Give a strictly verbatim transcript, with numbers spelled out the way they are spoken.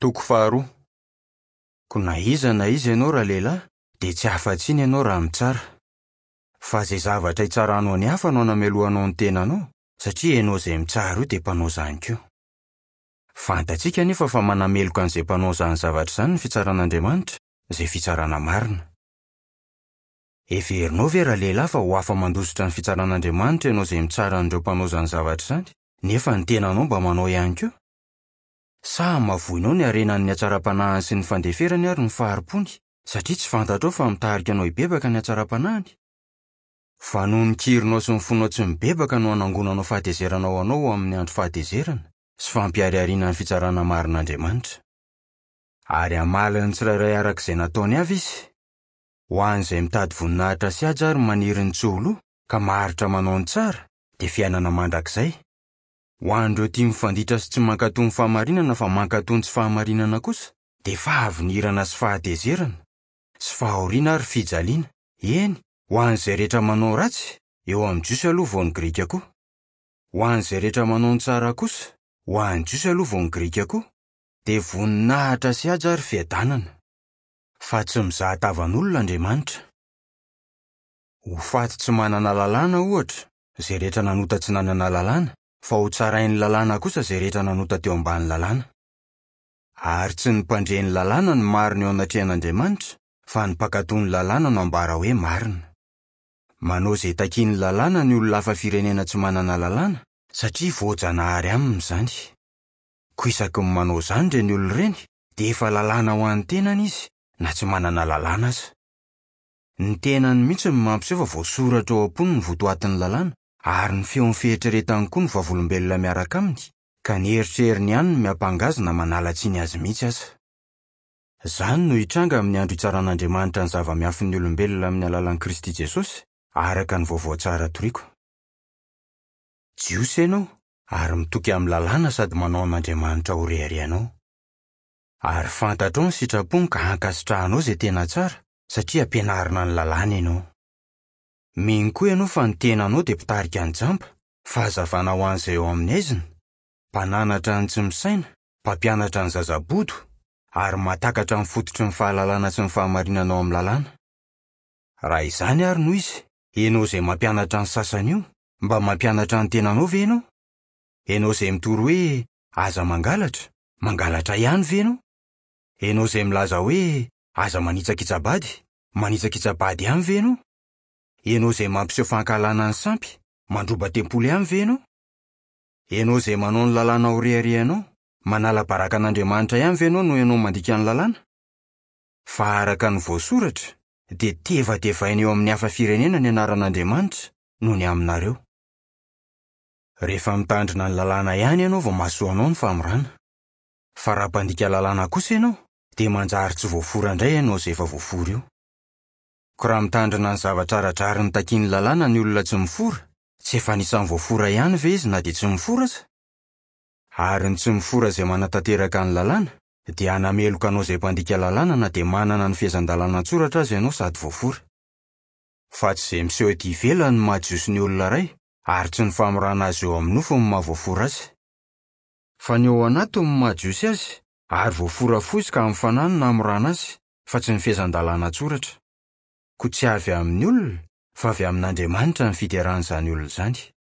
Toko faharoa. Ko na iza na iza ianao raha lehilahy, dia tsy afa-tsy iny ianao raha mitsara. Fa izay zavatra hitsaranao ny hafa no hanameloanao ny tenanao, satria ianao izay mitsara io dia mpanao izany koa. Fantatsika anefa fa manameloka an'izay mpanao izany zavatra izany ny fitsaran'Andriamanitra, izay fitsarana marina. Heverinao ve raha lehilahy fa ho afa mandositra ny fitsaran'Andriamanitra ianao izay mitsara an'ireo mpanao izany zavatra izany, nefa ny tenanao mba manao ihany koa? Sa mavoinao ny harenan'ny hatsaram-panahiny sy ny fandeferany ary ny faharimpony, satria tsy fantatrao fa mitarika anao hibebaka ny hatsaram-panahiny? Fa noho ny kirinao sy ny fonao tsy mibebaka no hanangonanao fahatezeranao anao amin'ny andro fahatezerana sy fampiariariana ny fitsarana marin'Andriamanitra. Ary hamaliny ny tsirairay arak'izay nataony avy izy. Ho an'izay mitady voninahitra sy aja ary maniry ny tsolo ka maharitra manao ny tsara, dia fiainana mandrakizay. Ho an'ireo tia mifanditra sy tsy mankatony fahamarinana fa mankatony tsy fahamarinana kosa, dia fahavinirana sy fahatezerana, sy fahoriana ary fijaliana. Eny, ho an'izay rehetra manao ratsy, eo amin'ny Jiosy aloha vao ny Grika koa. Ho an'izay rehetra manao ny tsara kosa, ho an'ny Jiosy aloha vao ny Grika koa, dia voninahitra sy aja ary fiadanana. Fa tsy mizaha tavan'olona Andriamanitra. Ho faty tsy manana lalàna ohatra, izay rehetra nanota tsy nanana lalàna, fa ho tsarain'ny lalàna kosa izay rehetra nanota teo ambany lalàna. Ary tsy ny mpandre ny lalàna ny marina eo anatrehan'Andriamanitra, fa ny mpankatony lalàna no ambara hoe marina. Manao izay takiany lalàna ny olona hafa firenena tsy manana lalàna, satria voajanahary aminy izany. Ko isaky ny manao izany ireny olona ireny, dia efa lalàna ho an'ny tenany izy, na tsy manana lalàna aza. Ny tenany mihitsy ny mampiseho fa voasoratra ao am-pony ny votoatin'ny lalàna, ary ny feon'ny fieritreretany koa ny vavolombelona miaraka aminy, ka ny eritreriny ihany no miampangazina manalatsiny azy mihitsy aza. Izany no hitranga amin'ny andro hitsaran'Andriamanitra ny zava-miafin'ny olombelona amin'ny alalan'i Kristy Jesosy, araka ny vaovao tsara toriko. Jiosy ianao, ary mitoky amin'ny lalàna sady manao an'Andriamanitra ho reharehanao. Ary fantatrao ny sitrapony ka hankasitrahanao izay tena tsara, satria ampianarina ny lalàna ianao. Mino koa ianao fa ny tenanao dia mpitarika ny jampa, fahazavana ho an'izay eo amin'ny aizina, mpananatra ny tsy misaina, mpampianatra ny zazabodo, ary matakatra ny fototry ny fahalalana sy ny fahamarinanao amin'ny lalàna. Raha izany ary no izy, ianao izay mampianatra ny sasany io, mba mampianatra ny tenanao ve ianao? Ianao izay mitory hoe aza mangalatra, mangalatra ihany ve ianao? Ianao izay milaza hoe aza manitsakitsabady, manitsakitsabady ihany ve ianao? Ianao izay mampiseho fankalana ny sampy, mandroba tempolo ihany ve ianao? Ianao izay manao ny lalàna ho reharehanao, manala baraka an'Andriamanitra ihany ve ianao no ianao mandika ny lalàna? Fa araka ny voasoratra, dia tevatevaina eo amin'ny hafa firenena ny anaran'Andriamanitra noho ny aminareo. Rehefa mitandrina ny lalàna ihany ianao vao mahasoa anao ny famorana. Fa raha mpandika lalàna kosa ianao, dia manjary tsy voafora indray ianao izay efa voafora io. Ko raha mitandrina ny zavatra aradrariny takiany lalàna ny olona tsy mifora, tsy efa anisan'ny voafora ihany ve izy na dia tsy mifora aza? Ary ny tsy mifora izay manatanteraka ny lalàna, dia hanameloka anao izay mpandika lalàna na dia manana ny fiezan-dalàna an-tsoratra aza ianao sady voafora. Fa tsy izay miseho ety ivelany ny mahajiosy ny olona iray, ary tsy ny famorana azy eo amin'ny nofo ny mahavoafora azy. Fa ny ao anaty no mahajiosy azy, ary voafora fotsy ka amin'ny fanahy no hamorana azy, fa tsy ny fiezan-dalàna an-tsoratra. Ko tsy avy amin'ny olona, fa avy amin'Andriamanitra ny fitiaran'izany olona izany.